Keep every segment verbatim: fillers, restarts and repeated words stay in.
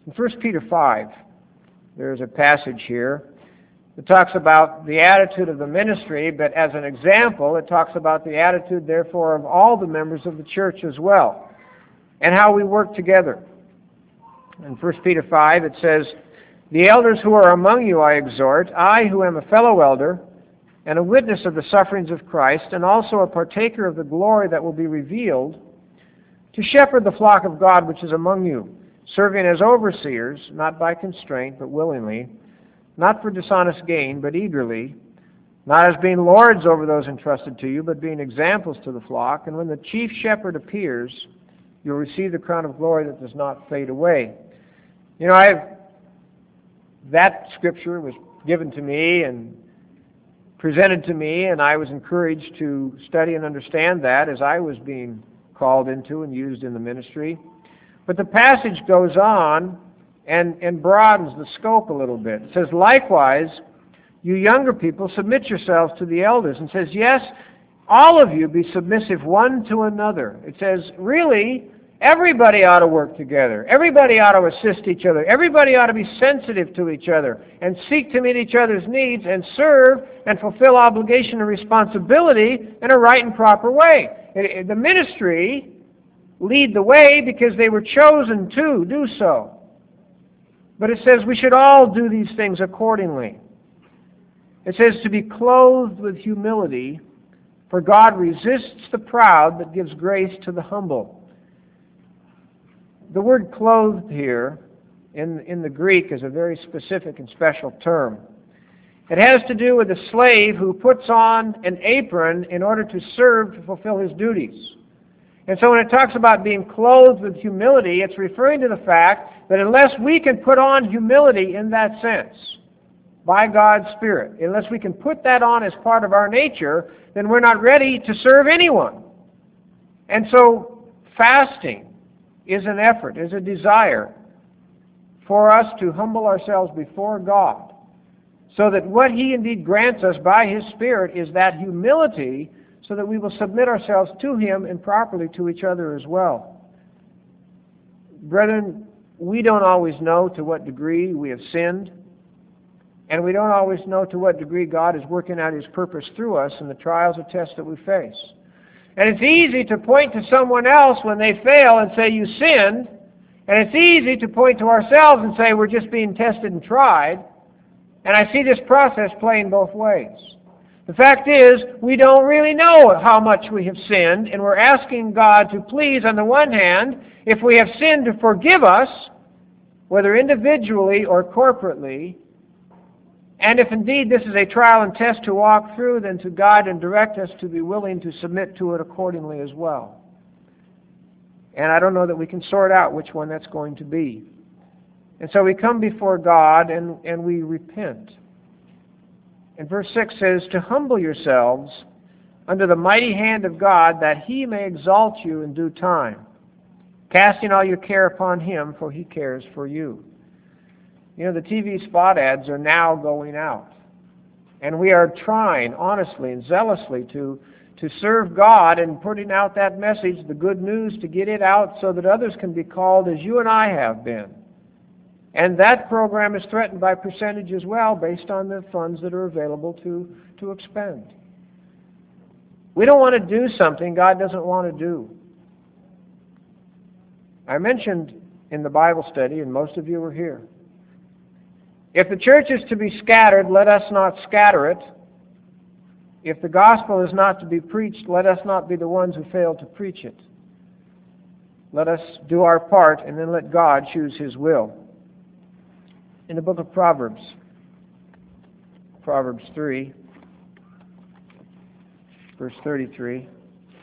In First Peter five, there's a passage here that talks about the attitude of the ministry, but as an example, it talks about the attitude, therefore, of all the members of the church as well, and how we work together. In First Peter five, it says, "The elders who are among you I exhort, I who am a fellow elder, and a witness of the sufferings of Christ, and also a partaker of the glory that will be revealed, to shepherd the flock of God which is among you, serving as overseers, not by constraint, but willingly, not for dishonest gain, but eagerly, not as being lords over those entrusted to you, but being examples to the flock. And when the chief shepherd appears, you'll receive the crown of glory that does not fade away." You know, I've that scripture was given to me and presented to me, and I was encouraged to study and understand that as I was being called into and used in the ministry. But the passage goes on and, and broadens the scope a little bit. It says, "Likewise, you younger people, submit yourselves to the elders." And says, yes, all of you be submissive one to another. It says, really, everybody ought to work together. Everybody ought to assist each other. Everybody ought to be sensitive to each other and seek to meet each other's needs and serve and fulfill obligation and responsibility in a right and proper way. It, it, the ministry lead the way because they were chosen to do so. But it says we should all do these things accordingly. It says to be clothed with humility, for God resists the proud but gives grace to the humble. The word "clothed" here in, in the Greek is a very specific and special term. It has to do with a slave who puts on an apron in order to serve to fulfill his duties. And so when it talks about being clothed with humility, it's referring to the fact that unless we can put on humility in that sense, by God's Spirit, unless we can put that on as part of our nature, then we're not ready to serve anyone. And so fasting is an effort, is a desire for us to humble ourselves before God, so that what He indeed grants us by His Spirit is that humility, so that we will submit ourselves to Him and properly to each other as well. Brethren, we don't always know to what degree we have sinned, and we don't always know to what degree God is working out His purpose through us in the trials or tests that we face. And it's easy to point to someone else when they fail and say, "You sinned," and it's easy to point to ourselves and say, "We're just being tested and tried." And I see this process playing both ways. The fact is, we don't really know how much we have sinned, and we're asking God to please, on the one hand, if we have sinned, to forgive us, whether individually or corporately, and if indeed this is a trial and test to walk through, then to guide and direct us to be willing to submit to it accordingly as well. And I don't know that we can sort out which one that's going to be. And so we come before God and, and we repent. And verse six says, "To humble yourselves under the mighty hand of God, that He may exalt you in due time, casting all your care upon Him, for He cares for you." You know, the T V spot ads are now going out. And we are trying, honestly and zealously, to, to serve God and putting out that message, the good news, to get it out so that others can be called as you and I have been. And that program is threatened by percentage as well, based on the funds that are available to, to expend. We don't want to do something God doesn't want to do. I mentioned in the Bible study, and most of you were here, if the church is to be scattered, let us not scatter it. If the gospel is not to be preached, let us not be the ones who fail to preach it. Let us do our part, and then let God choose His will. In the book of Proverbs, Proverbs three, verse thirty-three, it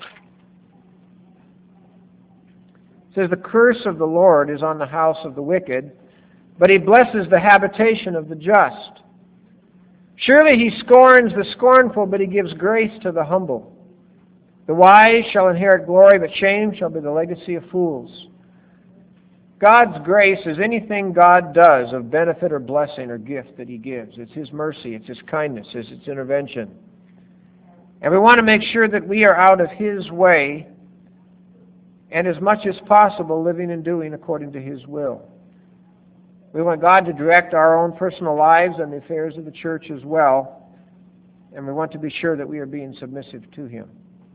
says, "The curse of the Lord is on the house of the wicked, but He blesses the habitation of the just. Surely He scorns the scornful, but He gives grace to the humble. The wise shall inherit glory, but shame shall be the legacy of fools." God's grace is anything God does of benefit or blessing or gift that He gives. It's His mercy, it's His kindness, it's His intervention. And we want to make sure that we are out of His way and as much as possible living and doing according to His will. We want God to direct our own personal lives and the affairs of the church as well. And we want to be sure that we are being submissive to Him.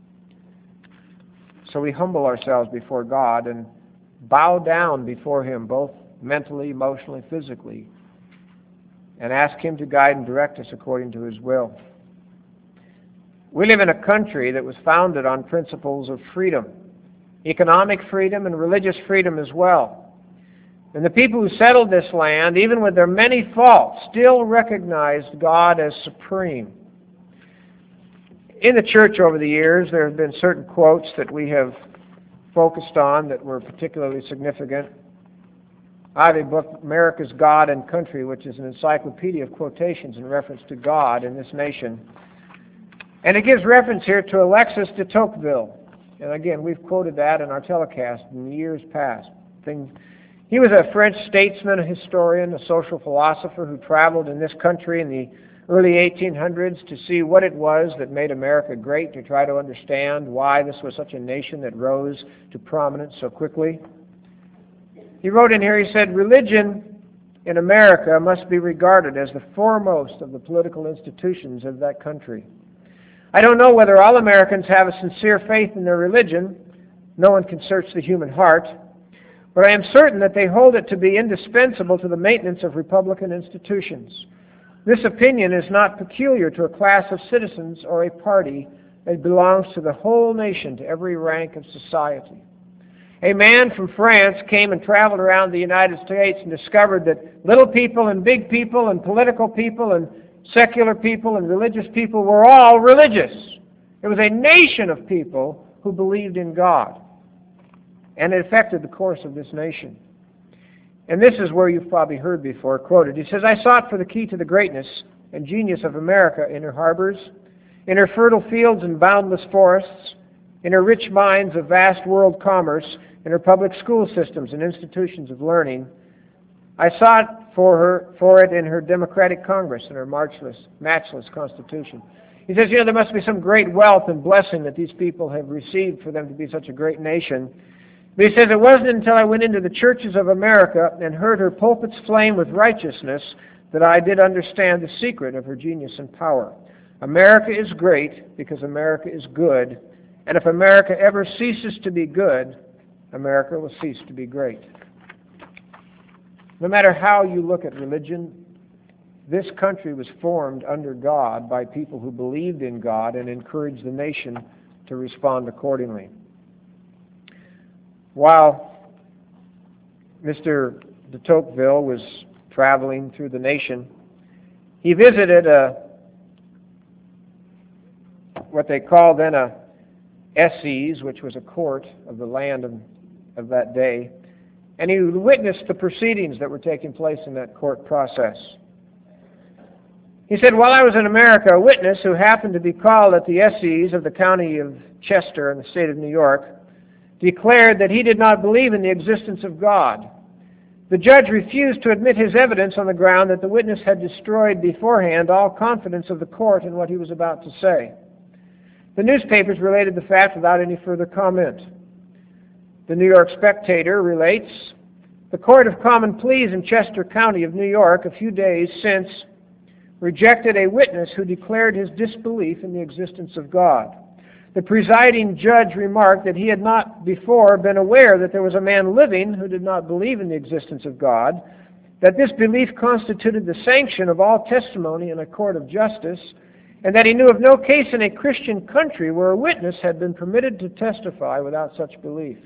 So we humble ourselves before God and bow down before Him, both mentally, emotionally, physically, and ask Him to guide and direct us according to His will. We live in a country that was founded on principles of freedom, economic freedom and religious freedom as well. And the people who settled this land, even with their many faults, still recognized God as supreme. In the church over the years, there have been certain quotes that we have focused on that were particularly significant. I have a book, America's God and Country, which is an encyclopedia of quotations in reference to God in this nation. And it gives reference here to Alexis de Tocqueville. And again, we've quoted that in our telecast in years past. Things, he was a French statesman, a historian, a social philosopher who traveled in this country in the early eighteen hundreds to see what it was that made America great, to try to understand why this was such a nation that rose to prominence so quickly. He wrote in here, he said, "Religion in America must be regarded as the foremost of the political institutions of that country. I don't know whether all Americans have a sincere faith in their religion. No one can search the human heart. But I am certain that they hold it to be indispensable to the maintenance of republican institutions. This opinion is not peculiar to a class of citizens or a party. It belongs to the whole nation, to every rank of society." A man from France came and traveled around the United States and discovered that little people and big people and political people and secular people and religious people were all religious. It was a nation of people who believed in God. And it affected the course of this nation. And this is where you've probably heard before quoted. He says, "I sought for the key to the greatness and genius of America in her harbors, in her fertile fields and boundless forests, in her rich mines of vast world commerce, in her public school systems and institutions of learning. I sought for her for it in her democratic Congress and her matchless, matchless Constitution." He says, you know, there must be some great wealth and blessing that these people have received for them to be such a great nation. But he says, it wasn't until I went into the churches of America and heard her pulpits flame with righteousness that I did understand the secret of her genius and power. America is great because America is good, and if America ever ceases to be good, America will cease to be great. No matter how you look at religion, this country was formed under God by people who believed in God and encouraged the nation to respond accordingly. While Mister de Tocqueville was traveling through the nation, he visited a what they called then a Assize, which was a court of the land of, of that day, and he witnessed the proceedings that were taking place in that court process. He said, while I was in America, a witness who happened to be called at the Assize of the county of Chester in the state of New York declared that he did not believe in the existence of God. The judge refused to admit his evidence on the ground that the witness had destroyed beforehand all confidence of the court in what he was about to say. The newspapers related the fact without any further comment. The New York Spectator relates, the Court of Common Pleas in Chester County of New York a few days since rejected a witness who declared his disbelief in the existence of God. The presiding judge remarked that he had not before been aware that there was a man living who did not believe in the existence of God, that this belief constituted the sanction of all testimony in a court of justice, and that he knew of no case in a Christian country where a witness had been permitted to testify without such belief.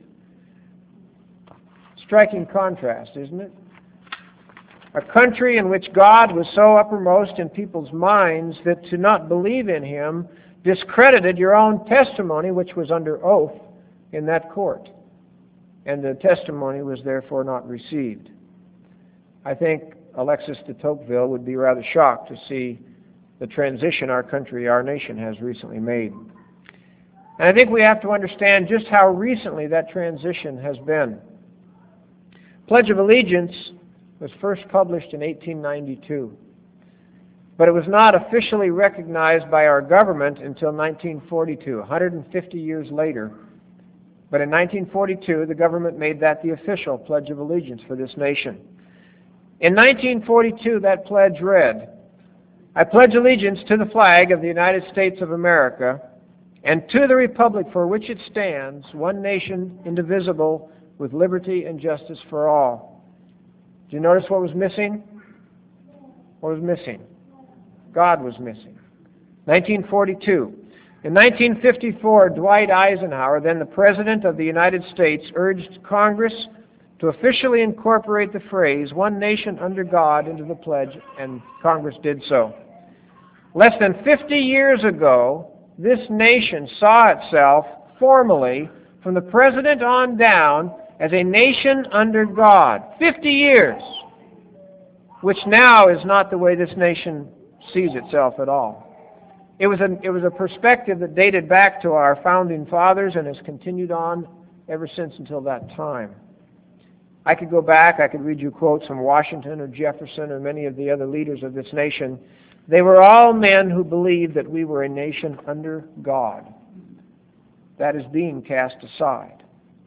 Striking contrast, isn't it? A country in which God was so uppermost in people's minds that to not believe in Him discredited your own testimony, which was under oath in that court. And the testimony was therefore not received. I think Alexis de Tocqueville would be rather shocked to see the transition our country, our nation has recently made. And I think we have to understand just how recently that transition has been. Pledge of Allegiance was first published in eighteen ninety-two. But it was not officially recognized by our government until nineteen forty-two, one hundred fifty years later. But in nineteen forty-two, the government made that the official Pledge of Allegiance for this nation. In nineteen forty-two, that pledge read, "I pledge allegiance to the flag of the United States of America and to the republic for which it stands, one nation, indivisible, with liberty and justice for all." Do you notice what was missing? What was missing? God was missing. nineteen forty-two. In nineteen fifty-four, Dwight Eisenhower, then the President of the United States, urged Congress to officially incorporate the phrase, "one nation under God," into the pledge, and Congress did so. Less than fifty years ago, this nation saw itself formally, from the President on down, as a nation under God. Fifty years! Which now is not the way this nation sees itself at all. It was a, it was a perspective that dated back to our founding fathers and has continued on ever since until that time. I could go back, I could read you quotes from Washington or Jefferson or many of the other leaders of this nation. They were all men who believed that we were a nation under God. That is being cast aside.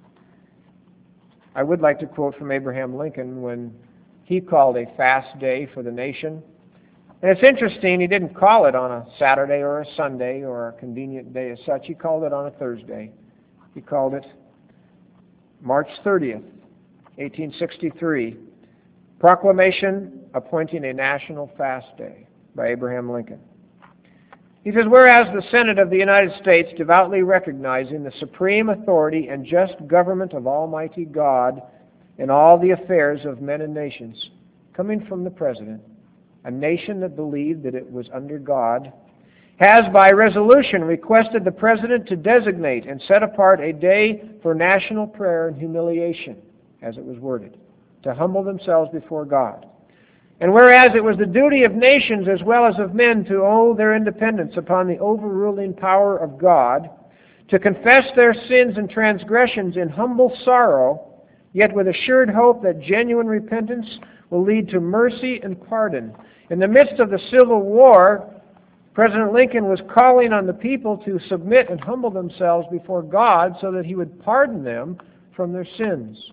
I would like to quote from Abraham Lincoln when he called a fast day for the nation. And it's interesting, he didn't call it on a Saturday or a Sunday or a convenient day as such. He called it on a Thursday. He called it March thirtieth, eighteen sixty-three, Proclamation appointing a national fast day by Abraham Lincoln. He says, "Whereas the Senate of the United States, devoutly recognizing the supreme authority and just government of Almighty God in all the affairs of men and nations, coming from the President, a nation that believed that it was under God, has by resolution requested the President to designate and set apart a day for national prayer and humiliation," as it was worded, "to humble themselves before God. And whereas it was the duty of nations as well as of men to owe their independence upon the overruling power of God, to confess their sins and transgressions in humble sorrow, yet with assured hope that genuine repentance will lead to mercy and pardon. In the midst of the Civil War, President Lincoln was calling on the people to submit and humble themselves before God so that He would pardon them from their sins,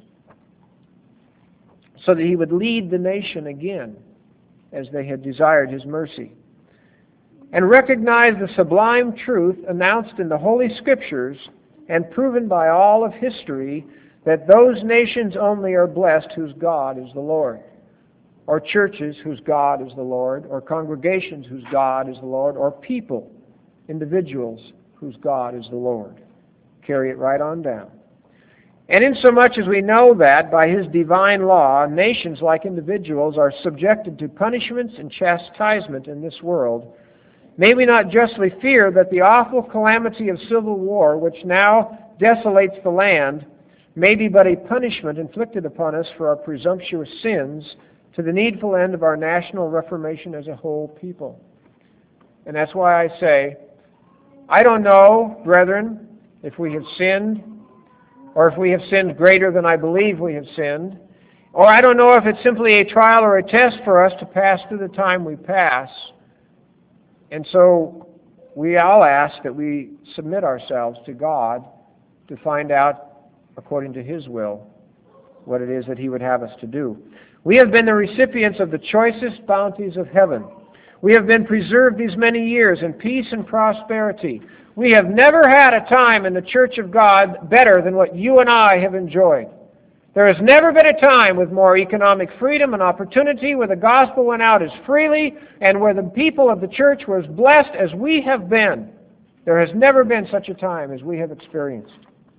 so that He would lead the nation again as they had desired His mercy, and recognize the sublime truth announced in the Holy Scriptures and proven by all of history that those nations only are blessed whose God is the Lord, or churches whose God is the Lord, or congregations whose God is the Lord, or people, individuals whose God is the Lord. Carry it right on down. And insomuch as we know that, by His divine law, nations like individuals are subjected to punishments and chastisement in this world, may we not justly fear that the awful calamity of civil war, which now desolates the land, may be but a punishment inflicted upon us for our presumptuous sins, to the needful end of our national reformation as a whole people. And that's why I say, I don't know, brethren, if we have sinned, or if we have sinned greater than I believe we have sinned, or I don't know if it's simply a trial or a test for us to pass through the time we pass. And so we all ask that we submit ourselves to God to find out, according to His will, what it is that He would have us to do. We have been the recipients of the choicest bounties of heaven. We have been preserved these many years in peace and prosperity. We have never had a time in the Church of God better than what you and I have enjoyed. There has never been a time with more economic freedom and opportunity, where the gospel went out as freely and where the people of the church were as blessed as we have been. There has never been such a time as we have experienced.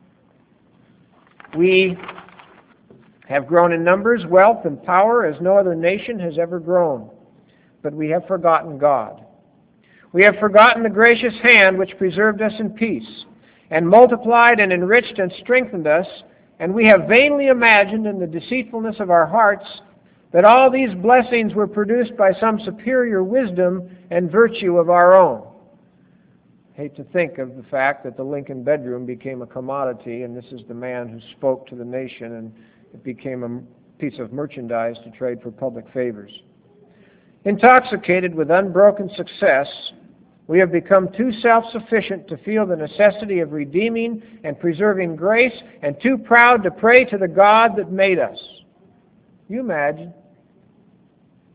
We have grown in numbers, wealth, and power as no other nation has ever grown. But we have forgotten God. We have forgotten the gracious hand which preserved us in peace, and multiplied and enriched and strengthened us, and we have vainly imagined in the deceitfulness of our hearts that all these blessings were produced by some superior wisdom and virtue of our own. I hate to think of the fact that the Lincoln bedroom became a commodity, and this is the man who spoke to the nation, and it became a piece of merchandise to trade for public favors. Intoxicated with unbroken success, we have become too self-sufficient to feel the necessity of redeeming and preserving grace, and too proud to pray to the God that made us. You imagine?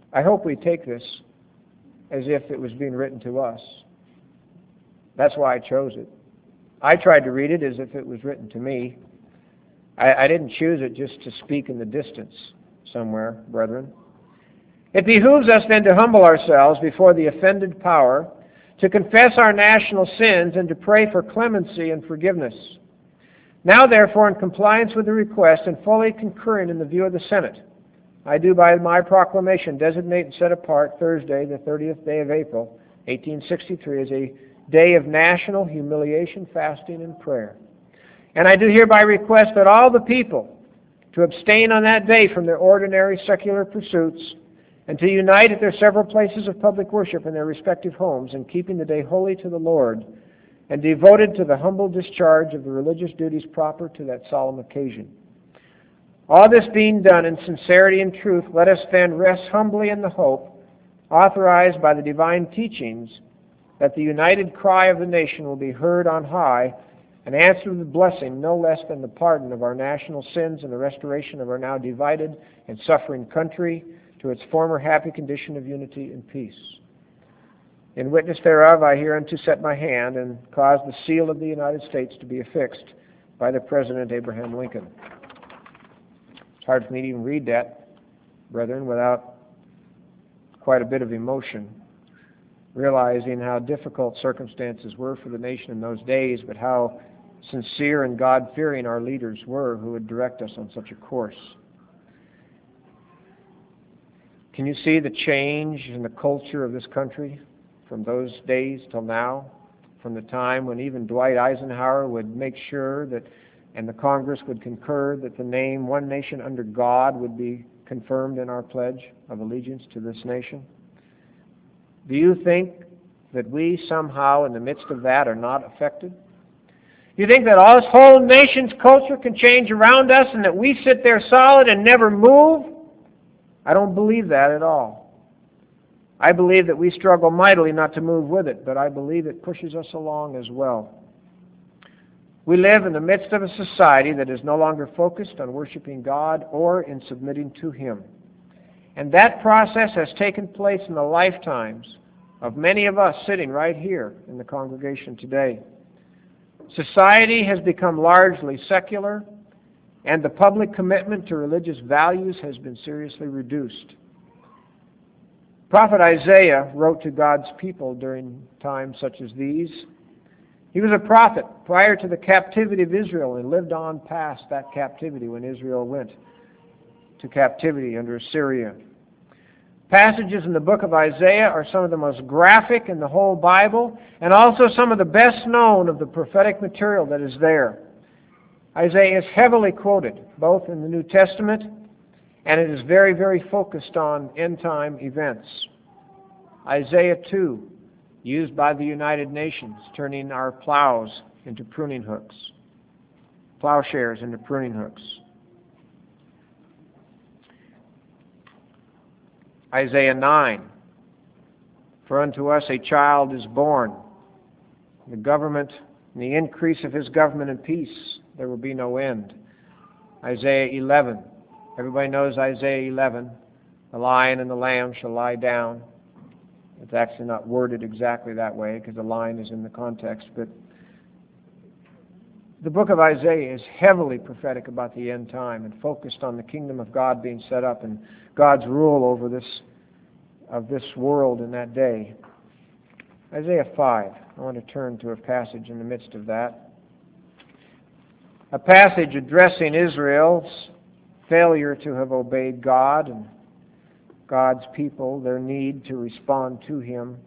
I hope we take this as if it was being written to us. That's why I chose it. I tried to read it as if it was written to me. I, I didn't choose it just to speak in the distance somewhere, brethren. It behooves us then to humble ourselves before the offended power, to confess our national sins, and to pray for clemency and forgiveness. Now, therefore, in compliance with the request and fully concurring in the view of the Senate, I do by my proclamation designate and set apart Thursday, the thirtieth day of April, eighteen sixty-three, as a day of national humiliation, fasting, and prayer. And I do hereby request that all the people to abstain on that day from their ordinary secular pursuits and to unite at their several places of public worship in their respective homes in keeping the day holy to the Lord and devoted to the humble discharge of the religious duties proper to that solemn occasion. All this being done in sincerity and truth, let us then rest humbly in the hope, authorized by the divine teachings, that the united cry of the nation will be heard on high and answer with blessing no less than the pardon of our national sins and the restoration of our now divided and suffering country to its former happy condition of unity and peace. In witness thereof, I hereunto set my hand and cause the seal of the United States to be affixed by the President Abraham Lincoln. It's hard for me to even read that, brethren, without quite a bit of emotion, realizing how difficult circumstances were for the nation in those days, but how sincere and God-fearing our leaders were who would direct us on such a course. Can you see the change in the culture of this country from those days till now? From the time when even Dwight Eisenhower would make sure that, and the Congress would concur, that the name One Nation Under God would be confirmed in our pledge of allegiance to this nation? Do you think that we somehow in the midst of that are not affected? Do you think that all this whole nation's culture can change around us and that we sit there solid and never move? I don't believe that at all. I believe that we struggle mightily not to move with it, but I believe it pushes us along as well. We live in the midst of a society that is no longer focused on worshiping God or in submitting to Him. And that process has taken place in the lifetimes of many of us sitting right here in the congregation today. Society has become largely secular, and the public commitment to religious values has been seriously reduced. Prophet Isaiah wrote to God's people during times such as these. He was a prophet prior to the captivity of Israel and lived on past that captivity when Israel went to captivity under Assyria. Passages in the book of Isaiah are some of the most graphic in the whole Bible and also some of the best known of the prophetic material that is there. Isaiah is heavily quoted both in the New Testament, and it is very, very focused on end-time events. Isaiah two, used by the United Nations, turning our plows into pruning hooks, plowshares into pruning hooks. Isaiah nine, for unto us a child is born, the government and the increase of his government and peace, there will be no end. Isaiah eleven, everybody knows Isaiah eleven, the lion and the lamb shall lie down. It's actually not worded exactly that way because the lion is in the context, but the book of Isaiah is heavily prophetic about the end time and focused on the kingdom of God being set up and God's rule over this of this world in that day. Isaiah five. I want to turn to a passage in the midst of that. A passage addressing Israel's failure to have obeyed God and God's people, their need to respond to Him.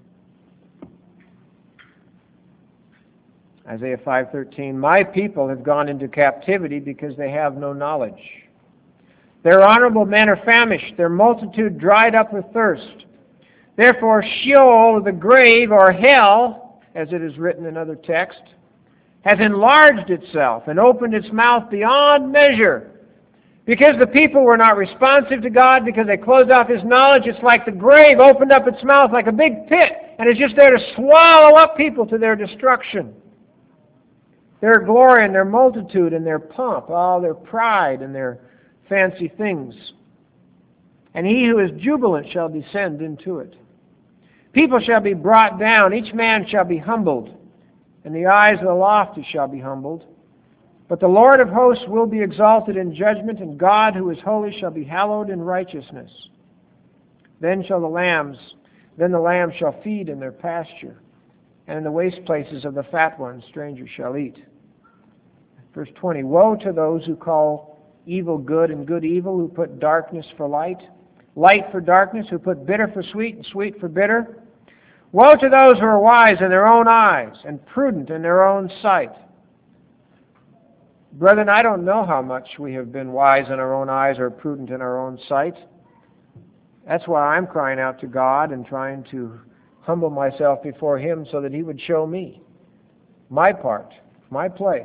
Isaiah five thirteen, my people have gone into captivity because they have no knowledge. Their honorable men are famished, their multitude dried up with thirst. Therefore Sheol, or the grave, or hell, as it is written in other texts, has enlarged itself and opened its mouth beyond measure. Because the people were not responsive to God, because they closed off His knowledge, it's like the grave opened up its mouth like a big pit, and it's just there to swallow up people to their destruction. Their glory and their multitude and their pomp, all their pride and their fancy things. and he who is jubilant shall descend into it. People shall be brought down, each man shall be humbled, and the eyes of the lofty shall be humbled. But the Lord of hosts will be exalted in judgment, and God who is holy shall be hallowed in righteousness. Then shall the lambs, then the lambs shall feed in their pasture, and in the waste places of the fat ones strangers shall eat. Verse twenty, woe to those who call evil good and good evil, who put darkness for light, light for darkness, who put bitter for sweet and sweet for bitter. Woe to those who are wise in their own eyes and prudent in their own sight. Brethren, I don't know how much we have been wise in our own eyes or prudent in our own sight. That's why I'm crying out to God and trying to humble myself before Him so that He would show me my part, my place.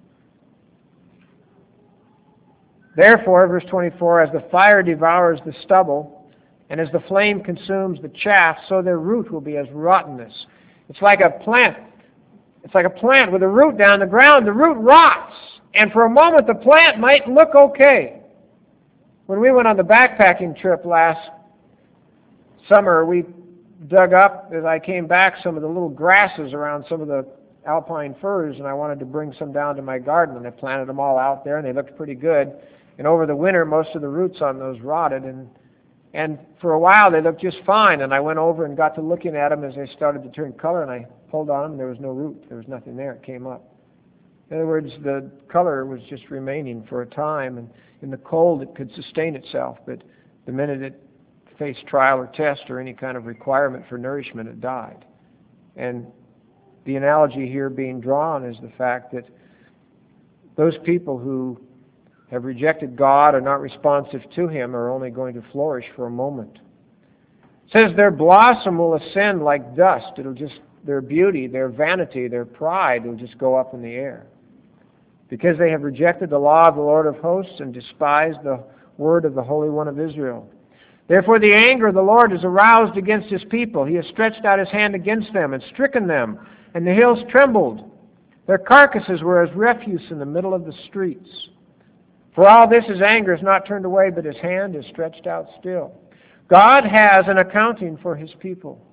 Therefore, verse twenty-four, as the fire devours the stubble, and as the flame consumes the chaff, so their root will be as rottenness. It's like a plant. It's like a plant with a root down the ground. The root rots, and for a moment the plant might look okay. When we went on the backpacking trip last summer, we dug up, as I came back, some of the little grasses around some of the alpine firs, and I wanted to bring some down to my garden, and I planted them all out there, and they looked pretty good. And over the winter, most of the roots on those rotted, and and for a while they looked just fine. And I went over and got to looking at them as they started to turn color, and I pulled on them, and there was no root. There was nothing there. It came up. In other words, the color was just remaining for a time, and in the cold it could sustain itself, but the minute it faced trial or test or any kind of requirement for nourishment, it died. And the analogy here being drawn is the fact that those people who have rejected God, are not responsive to Him, are only going to flourish for a moment. It says their blossom will ascend like dust. It'll just, their beauty, their vanity, their pride will just go up in the air. Because they have rejected the law of the Lord of hosts and despised the word of the Holy One of Israel. Therefore the anger of the Lord is aroused against His people. He has stretched out His hand against them and stricken them, and the hills trembled. Their carcasses were as refuse in the middle of the streets. For all this His anger is not turned away, but His hand is stretched out still. God has an accounting for His people.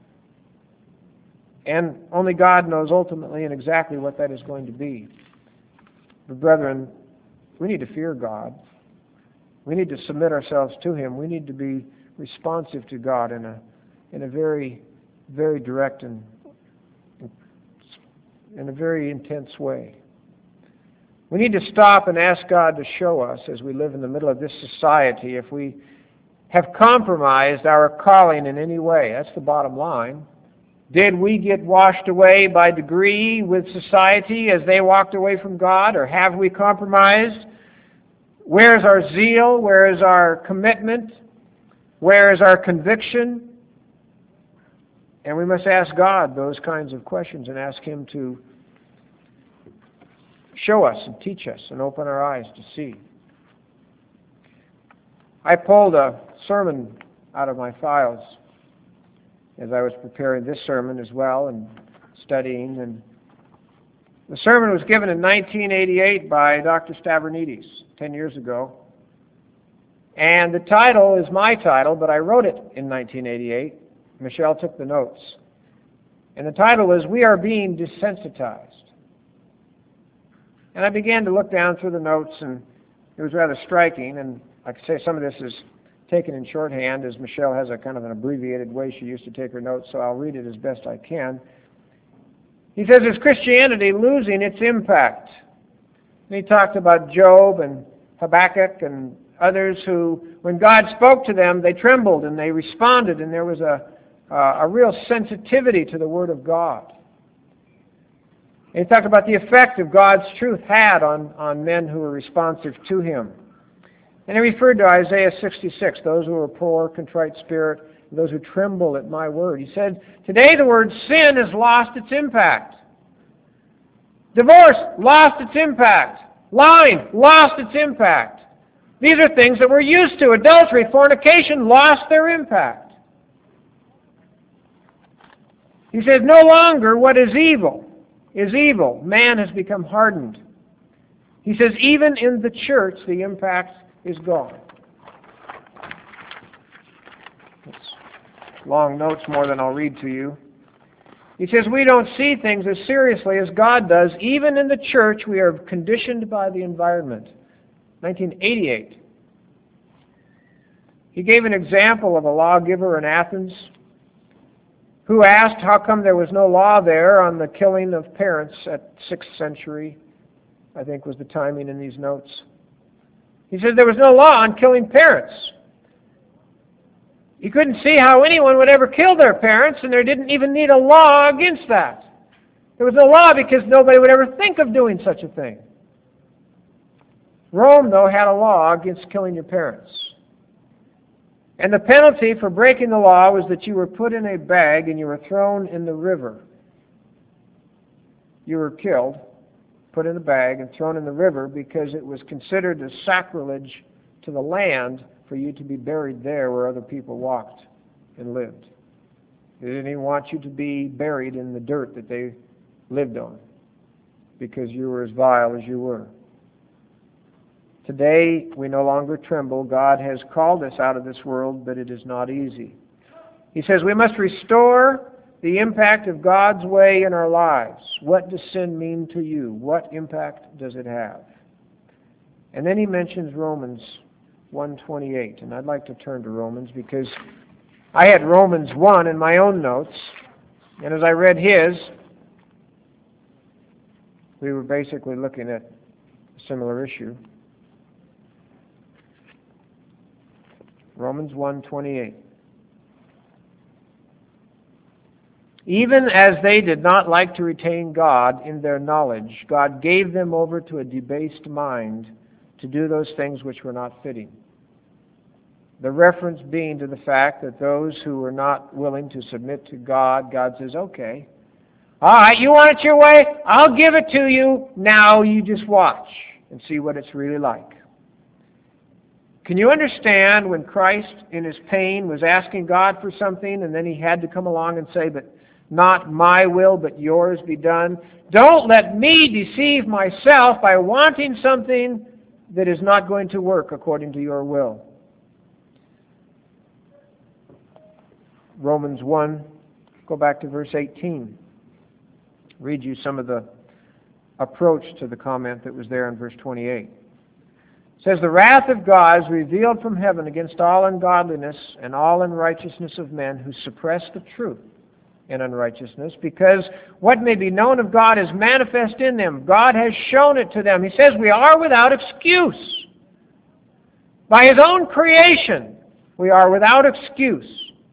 And only God knows ultimately and exactly what that is going to be. But brethren, we need to fear God. We need to submit ourselves to Him. We need to be responsive to God in a in a very, very direct and in a very intense way. We need to stop and ask God to show us, as we live in the middle of this society, if we have compromised our calling in any way. That's the bottom line. Did we get washed away by degree with society as they walked away from God, or have we compromised? Where is our zeal? Where is our commitment? Where is our conviction? And we must ask God those kinds of questions and ask Him to show us and teach us and open our eyes to see. I pulled a sermon out of my files as I was preparing this sermon as well and studying. And the sermon was given in nineteen eighty-eight by Doctor Stavronidis, ten years ago. And the title is my title, but I wrote it in nineteen eighty-eight. Michelle took the notes. And the title is, We Are Being Desensitized. And I began to look down through the notes, and it was rather striking. And like I say, some of this is taken in shorthand, as Michelle has a kind of an abbreviated way she used to take her notes, so I'll read it as best I can. He says, is Christianity losing its impact? And he talked about Job and Habakkuk and others who, when God spoke to them, they trembled and they responded, and there was a, uh, a real sensitivity to the Word of God. And he talked about the effect of God's truth had on, on men who were responsive to Him. And he referred to Isaiah sixty-six, those who are poor, contrite spirit, those who tremble at my word. He said, today the word sin has lost its impact. Divorce lost its impact. Lying lost its impact. These are things that we're used to. Adultery, fornication lost their impact. He says, no longer what is evil is evil. Man has become hardened. He says, even in the church, the impact is gone. It's long notes, more than I'll read to you. He says, we don't see things as seriously as God does. Even in the church, we are conditioned by the environment. nineteen eighty-eight. He gave an example of a lawgiver in Athens who asked how come there was no law there on the killing of parents at sixth century, I think was the timing in these notes. He said there was no law on killing parents. He couldn't see how anyone would ever kill their parents, and there didn't even need a law against that. There was no law because nobody would ever think of doing such a thing. Rome, though, had a law against killing your parents. And the penalty for breaking the law was that you were put in a bag and you were thrown in the river. You were killed, put in a bag, and thrown in the river because it was considered a sacrilege to the land for you to be buried there where other people walked and lived. They didn't even want you to be buried in the dirt that they lived on because you were as vile as you were. Today, we no longer tremble. God has called us out of this world, but it is not easy. He says we must restore the impact of God's way in our lives. What does sin mean to you? What impact does it have? And then he mentions Romans one twenty-eight, and I'd like to turn to Romans because I had Romans one in my own notes, and as I read his, we were basically looking at a similar issue. Romans one twenty-eight. Even as they did not like to retain God in their knowledge, God gave them over to a debased mind to do those things which were not fitting. The reference being to the fact that those who were not willing to submit to God, God says, okay, all right, you want it your way? I'll give it to you. Now you just watch and see what it's really like. Can you understand when Christ, in his pain, was asking God for something and then he had to come along and say, but not my will, but yours be done? Don't let me deceive myself by wanting something that is not going to work according to your will. Romans one, go back to verse eighteen. Read you some of the approach to the comment that was there in verse twenty-eight. It says, the wrath of God is revealed from heaven against all ungodliness and all unrighteousness of men who suppress the truth in unrighteousness, because what may be known of God is manifest in them. God has shown it to them. He says we are without excuse. By his own creation, we are without excuse.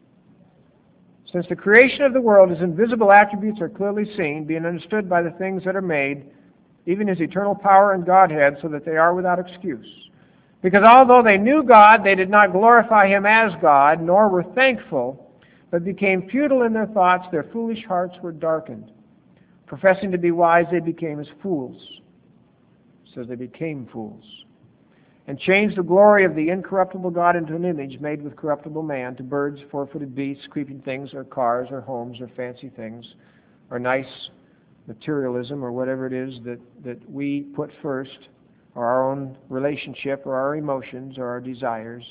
Since the creation of the world, his invisible attributes are clearly seen, being understood by the things that are made, even his eternal power and Godhead, so that they are without excuse. Because although they knew God, they did not glorify him as God, nor were thankful, but became futile in their thoughts. Their foolish hearts were darkened. Professing to be wise, they became as fools. It says they became fools. And changed the glory of the incorruptible God into an image made with corruptible man, to birds, four-footed beasts, creeping things, or cars, or homes, or fancy things, or nice materialism, or whatever it is that, that we put first, or our own relationship, or our emotions, or our desires.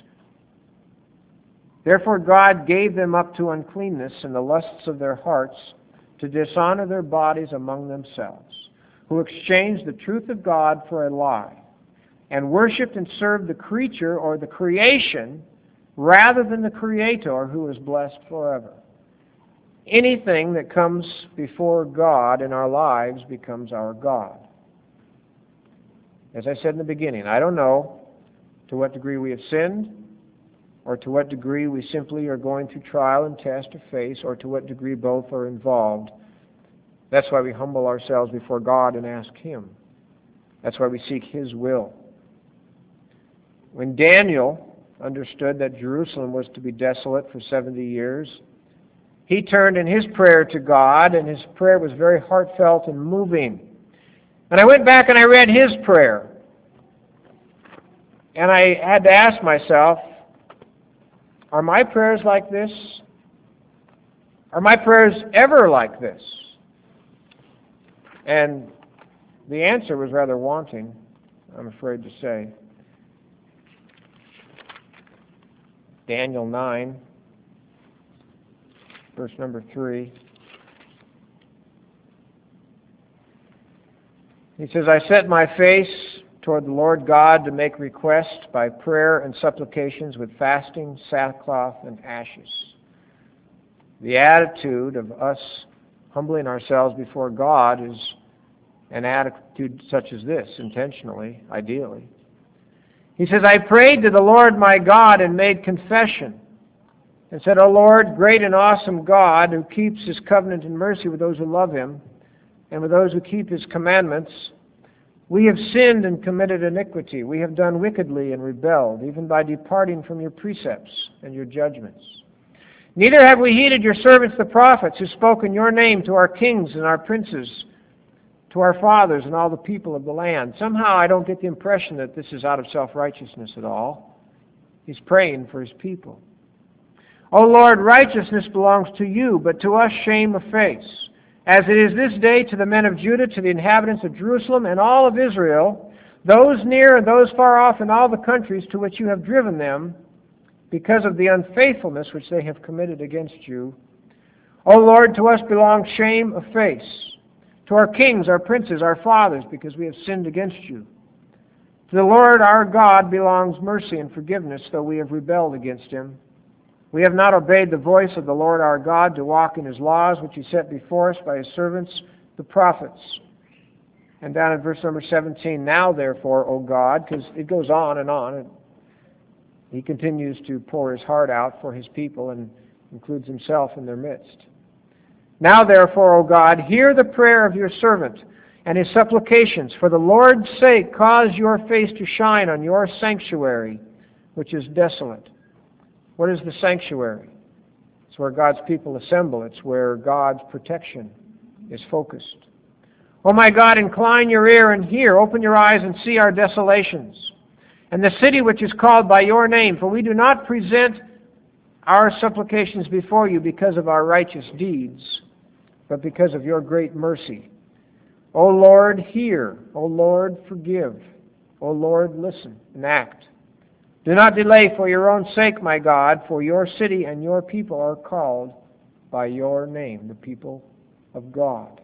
Therefore God gave them up to uncleanness and the lusts of their hearts, to dishonor their bodies among themselves, who exchanged the truth of God for a lie, and worshipped and served the creature or the creation rather than the Creator, who is blessed forever. Anything that comes before God in our lives becomes our God. As I said in the beginning, I don't know to what degree we have sinned, or to what degree we simply are going through trial and test or face, or to what degree both are involved. That's why we humble ourselves before God and ask him. That's why we seek his will. When Daniel understood that Jerusalem was to be desolate for seventy years, he turned in his prayer to God, and his prayer was very heartfelt and moving. And I went back and I read his prayer. And I had to ask myself, are my prayers like this? Are my prayers ever like this? And the answer was rather wanting, I'm afraid to say. Daniel nine. verse number three. He says, I set my face toward the Lord God to make request by prayer and supplications with fasting, sackcloth, and ashes. The attitude of us humbling ourselves before God is an attitude such as this, intentionally, ideally. He says, I prayed to the Lord my God and made confession and said, O Lord, great and awesome God, who keeps His covenant and mercy with those who love Him and with those who keep His commandments, we have sinned and committed iniquity. We have done wickedly and rebelled, even by departing from your precepts and your judgments. Neither have we heeded your servants the prophets, who spoke in your name to our kings and our princes, to our fathers and all the people of the land. Somehow I don't get the impression that this is out of self-righteousness at all. He's praying for His people. O Lord, righteousness belongs to you, but to us shame of face. As it is this day to the men of Judah, to the inhabitants of Jerusalem and all of Israel, those near and those far off in all the countries to which you have driven them, because of the unfaithfulness which they have committed against you. O Lord, to us belongs shame of face, to our kings, our princes, our fathers, because we have sinned against you. To the Lord our God belongs mercy and forgiveness, though we have rebelled against Him. We have not obeyed the voice of the Lord our God to walk in His laws, which He set before us by His servants, the prophets. And down in verse number seventeen, now therefore, O God, because it goes on and on. He continues to pour His heart out for His people and includes Himself in their midst. Now therefore, O God, hear the prayer of your servant and his supplications. For the Lord's sake, cause your face to shine on your sanctuary, which is desolate. What is the sanctuary? It's where God's people assemble. It's where God's protection is focused. Oh my God, incline your ear and hear. Open your eyes and see our desolations, and the city which is called by your name. For we do not present our supplications before you because of our righteous deeds, but because of your great mercy. O Lord, hear. O Lord, forgive. O Lord, listen and act. Do not delay for your own sake, my God, for your city and your people are called by your name, the people of God.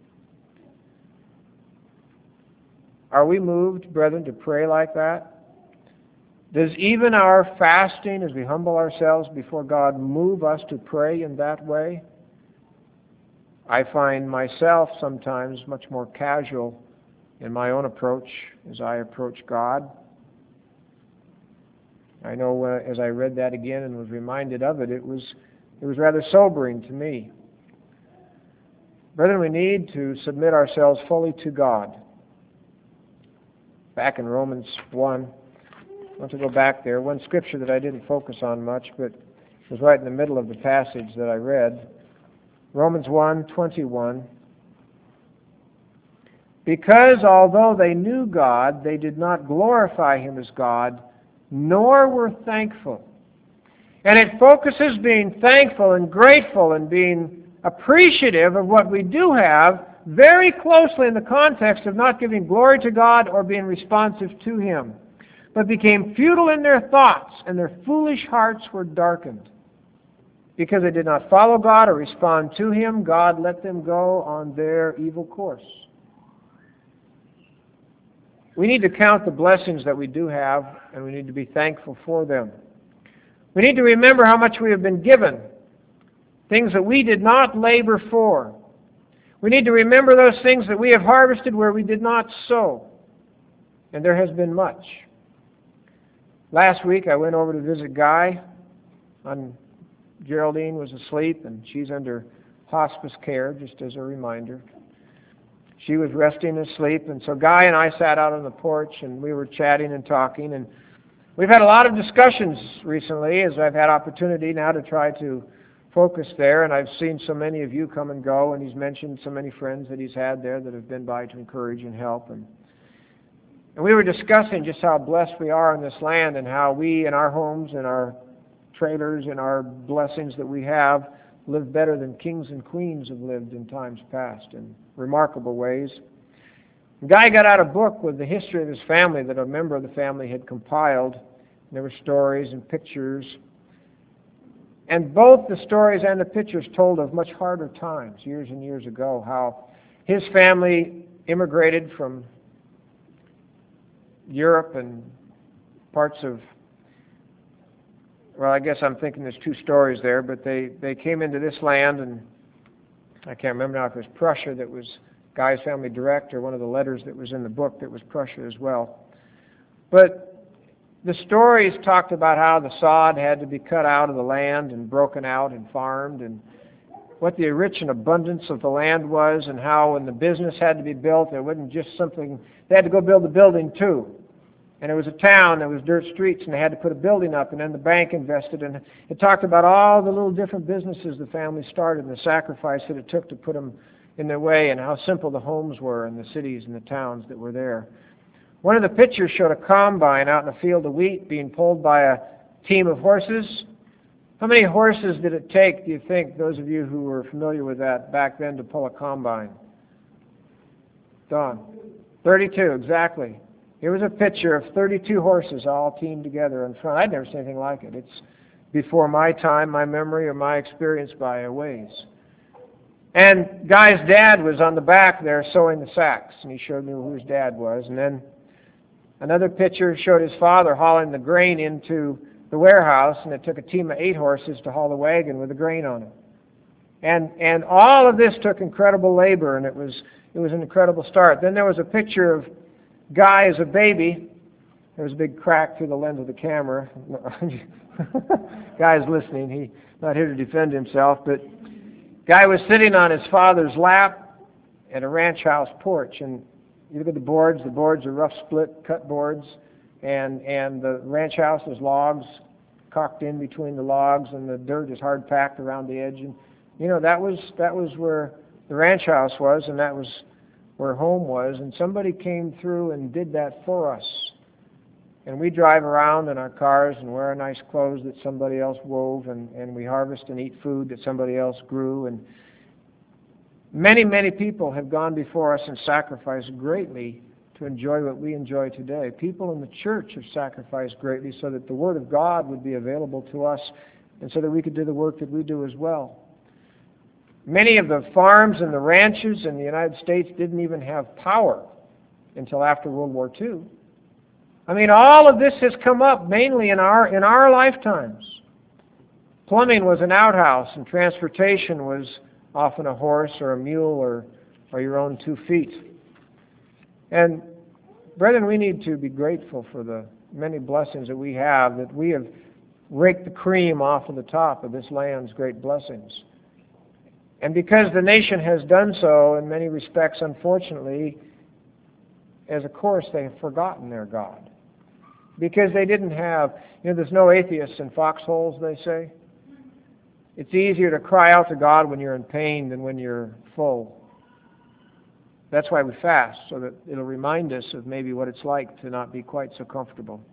Are we moved, brethren, to pray like that? Does even our fasting, as we humble ourselves before God, move us to pray in that way? I find myself sometimes much more casual in my own approach as I approach God. I know uh, as I read that again and was reminded of it, it was it was rather sobering to me. Brethren, we need to submit ourselves fully to God. Back in Romans one, I want to go back there. One scripture that I didn't focus on much, but was right in the middle of the passage that I read. Romans one twenty-one. Because although they knew God, they did not glorify Him as God, nor were thankful. And it focuses being thankful and grateful and being appreciative of what we do have very closely in the context of not giving glory to God or being responsive to Him, but became futile in their thoughts, and their foolish hearts were darkened. Because they did not follow God or respond to Him, God let them go on their evil course. We need to count the blessings that we do have, and we need to be thankful for them. We need to remember how much we have been given, things that we did not labor for. We need to remember those things that we have harvested where we did not sow, and there has been much. Last week I went over to visit Guy. On, Geraldine was asleep, and she's under hospice care, just as a reminder. She was resting asleep, and so Guy and I sat out on the porch, and we were chatting and talking, and we've had a lot of discussions recently as I've had opportunity now to try to focus there, and I've seen so many of you come and go, and he's mentioned so many friends that he's had there that have been by to encourage and help. And, and we were discussing just how blessed we are in this land and how we in our homes and our trailers and our blessings that we have live better than kings and queens have lived in times past in remarkable ways. The guy got out a book with the history of his family that a member of the family had compiled. There were stories and pictures. And both the stories and the pictures told of much harder times, years and years ago, how his family immigrated from Europe and parts of, well, I guess I'm thinking there's two stories there, but they, they came into this land, and I can't remember now if it was Prussia that was Guy's family direct, or one of the letters that was in the book that was Prussia as well. But the stories talked about how the sod had to be cut out of the land and broken out and farmed, and what the rich and abundance of the land was, and how when the business had to be built, it wasn't just something, they had to go build the building too. And it was a town, there was dirt streets, and they had to put a building up, and then the bank invested, and it talked about all the little different businesses the family started and the sacrifice that it took to put them in their way, and how simple the homes were in the cities and the towns that were there. One of the pictures showed a combine out in a field of wheat being pulled by a team of horses. How many horses did it take, do you think, those of you who were familiar with that back then, to pull a combine? Don? thirty-two, exactly. Here was a picture of thirty-two horses all teamed together in front. I'd never seen anything like it. It's before my time, my memory, or my experience by a ways. And Guy's dad was on the back there sewing the sacks, and he showed me who his dad was. And then another picture showed his father hauling the grain into the warehouse, and it took a team of eight horses to haul the wagon with the grain on it. And and all of this took incredible labor, and it was it was an incredible start. Then there was a picture of Guy as a baby. There was a big crack through the lens of the camera. Guy's listening. He's not here to defend himself, but Guy was sitting on his father's lap at a ranch house porch, and you look at the boards. The boards are rough split cut boards, and and the ranch house is logs cocked in between the logs, and the dirt is hard packed around the edge. And you know that was that was where the ranch house was, and that was where home was. And somebody came through and did that for us. And we drive around in our cars and wear nice clothes that somebody else wove, and, and we harvest and eat food that somebody else grew. And many, many people have gone before us and sacrificed greatly to enjoy what we enjoy today. People in the church have sacrificed greatly so that the Word of God would be available to us and so that we could do the work that we do as well. Many of the farms and the ranches in the United States didn't even have power until after World War Two. I mean, all of this has come up mainly in our in our lifetimes. Plumbing was an outhouse, and transportation was often a horse or a mule or, or your own two feet. And, brethren, we need to be grateful for the many blessings that we have, that we have raked the cream off of the top of this land's great blessings. And because the nation has done so, in many respects, unfortunately, as a course, they have forgotten their God. Because they didn't have, you know, there's no atheists in foxholes, they say. It's easier to cry out to God when you're in pain than when you're full. That's why we fast, so that it'll remind us of maybe what it's like to not be quite so comfortable.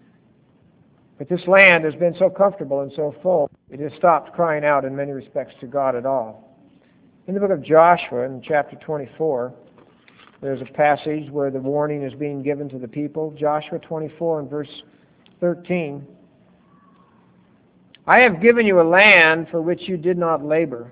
But this land has been so comfortable and so full, it has stopped crying out in many respects to God at all. In the book of Joshua, in chapter twenty-four, there's a passage where the warning is being given to the people. Joshua twenty-four and verse thirteen. I have given you a land for which you did not labor.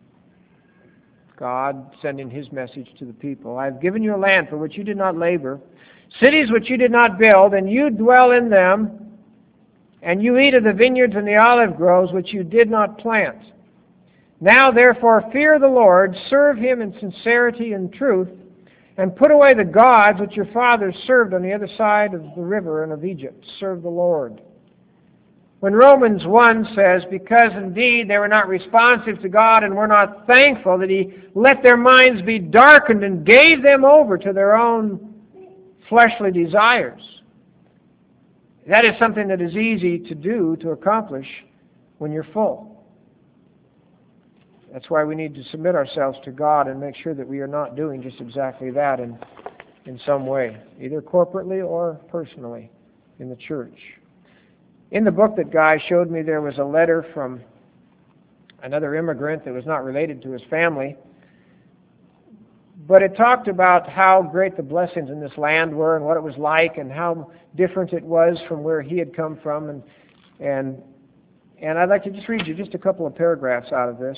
God sending His message to the people. I have given you a land for which you did not labor, cities which you did not build, and you dwell in them, and you eat of the vineyards and the olive groves which you did not plant. Now therefore fear the Lord, serve Him in sincerity and truth, and put away the gods which your fathers served on the other side of the river and of Egypt. Serve the Lord. When Romans one says, because indeed they were not responsive to God and were not thankful, that He let their minds be darkened and gave them over to their own fleshly desires. That is something that is easy to do, to accomplish, when you're full. That's why we need to submit ourselves to God and make sure that we are not doing just exactly that in, in some way, either corporately or personally in the church. In the book that Guy showed me, there was a letter from another immigrant that was not related to his family, but it talked about how great the blessings in this land were and what it was like and how different it was from where he had come from. And, and And I'd like to just read you just a couple of paragraphs out of this.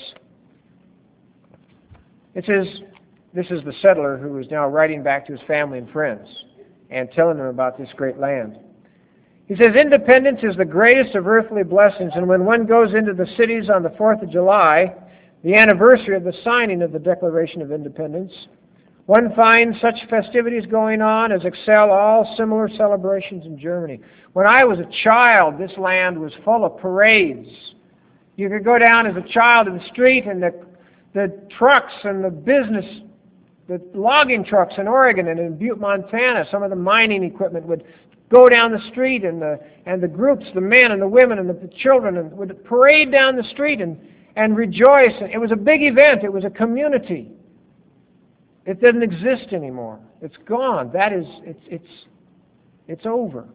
It says, this is the settler who is now writing back to his family and friends and telling them about this great land. He says, independence is the greatest of earthly blessings, and when one goes into the cities on the fourth of July, the anniversary of the signing of the Declaration of Independence, one finds such festivities going on as excel all similar celebrations in Germany. When I was a child, this land was full of parades. You could go down as a child in the street, and the, the trucks and the business, the logging trucks in Oregon and in Butte, Montana, some of the mining equipment would go down the street, and the and the groups, the men and the women and the children, and would parade down the street and, and rejoice. It was a big event. It was a community. It doesn't exist anymore. It's gone. That is, it's, it's, it's over.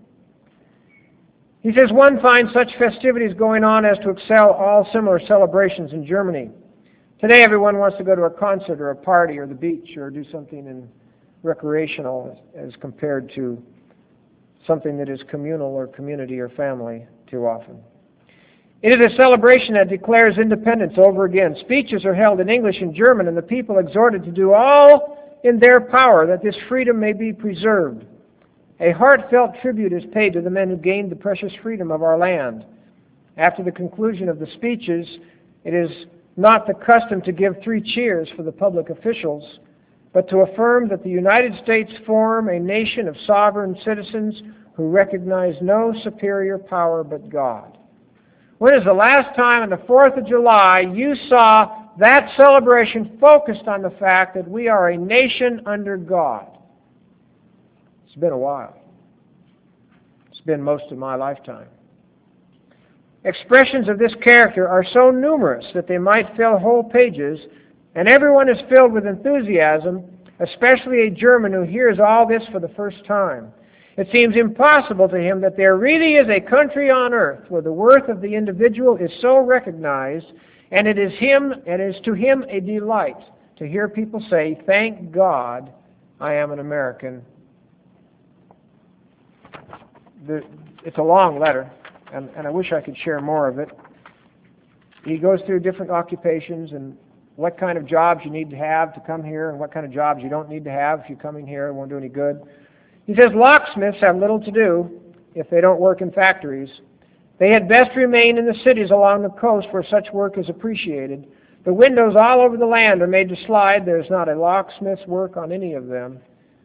He says, one finds such festivities going on as to excel all similar celebrations in Germany. Today everyone wants to go to a concert or a party or the beach or do something in recreational as compared to something that is communal or community or family too often. It is a celebration that declares independence over again. Speeches are held in English and German, and the people exhorted to do all in their power that this freedom may be preserved. A heartfelt tribute is paid to the men who gained the precious freedom of our land. After the conclusion of the speeches, it is not the custom to give three cheers for the public officials, but to affirm that the United States form a nation of sovereign citizens who recognize no superior power but God. When is the last time on the fourth of July you saw that celebration focused on the fact that we are a nation under God? It's been a while. It's been most of my lifetime. Expressions of this character are so numerous that they might fill whole pages, and everyone is filled with enthusiasm, especially a German who hears all this for the first time. It seems impossible to him that there really is a country on earth where the worth of the individual is so recognized, and it is him, it is to him a delight to hear people say, "Thank God I am an American." The, it's a long letter, and, and I wish I could share more of it. He goes through different occupations and what kind of jobs you need to have to come here and what kind of jobs you don't need to have if you're coming here. It won't do any good. He says locksmiths have little to do if they don't work in factories. They had best remain in the cities along the coast where such work is appreciated. The windows all over the land are made to slide. There's not a locksmith's work on any of them.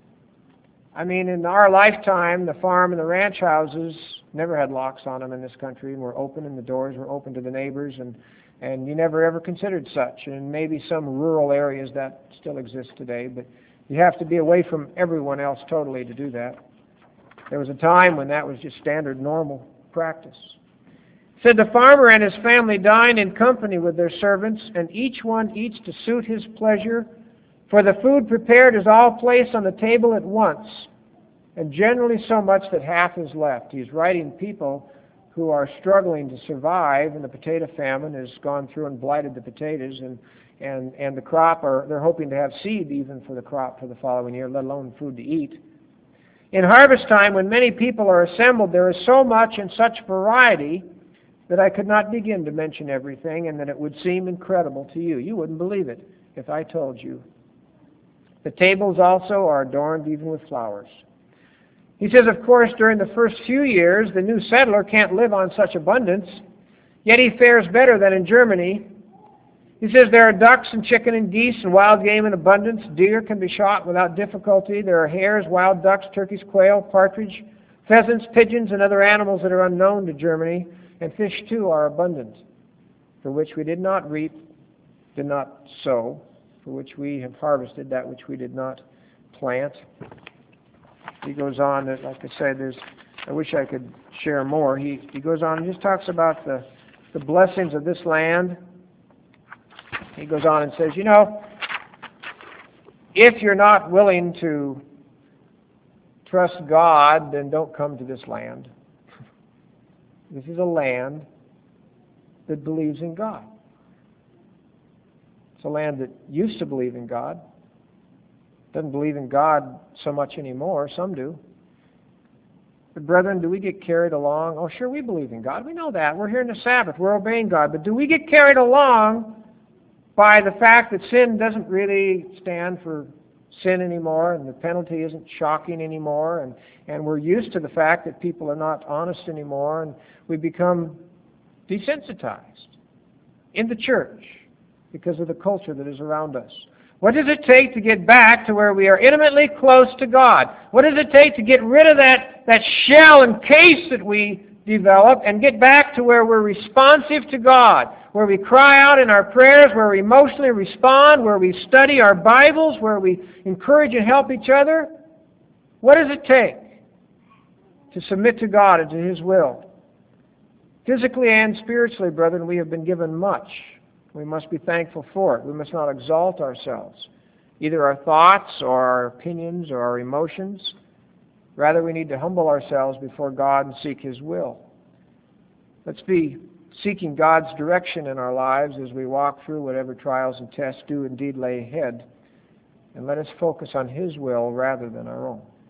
I mean, in our lifetime, the farm and the ranch houses never had locks on them in this country and were open, and the doors were open to the neighbors, and, and you never ever considered such. And maybe some rural areas that still exist today, but you have to be away from everyone else totally to do that. There was a time when that was just standard, normal practice. It said the farmer and his family dine in company with their servants, and each one eats to suit his pleasure, for the food prepared is all placed on the table at once, and generally so much that half is left. He's writing people who are struggling to survive, and the potato famine has gone through and blighted the potatoes, and And, and the crop, are they're hoping to have seed even for the crop for the following year, let alone food to eat. In harvest time, when many people are assembled, there is so much and such variety that I could not begin to mention everything, and that it would seem incredible to you. You wouldn't believe it if I told you. The tables also are adorned even with flowers. He says, of course, during the first few years, the new settler can't live on such abundance, yet he fares better than in Germany. He says there are ducks and chicken and geese and wild game in abundance. Deer can be shot without difficulty. There are hares, wild ducks, turkeys, quail, partridge, pheasants, pigeons, and other animals that are unknown to Germany. And fish, too, are abundant, for which we did not reap, did not sow, for which we have harvested that which we did not plant. He goes on, like I said, there's, I wish I could share more. He, he goes on and just talks about the, the blessings of this land. He goes on and says, you know, if you're not willing to trust God, then don't come to this land. This is a land that believes in God. It's a land that used to believe in God. Doesn't believe in God so much anymore. Some do. But brethren, do we get carried along? Oh, sure, we believe in God. We know that. We're here in the Sabbath. We're obeying God. But do we get carried along by the fact that sin doesn't really stand for sin anymore, and the penalty isn't shocking anymore, and, and we're used to the fact that people are not honest anymore, and we become desensitized in the church because of the culture that is around us? What does it take to get back to where we are intimately close to God? What does it take to get rid of that, that shell and case that we develop and get back to where we're responsive to God, where we cry out in our prayers, where we emotionally respond, where we study our Bibles, where we encourage and help each other? What does it take to submit to God and to His will? Physically and spiritually, brethren, we have been given much. We must be thankful for it. We must not exalt ourselves, either our thoughts or our opinions or our emotions. Rather, we need to humble ourselves before God and seek His will. Let's be seeking God's direction in our lives as we walk through whatever trials and tests do indeed lay ahead. And let us focus on His will rather than our own.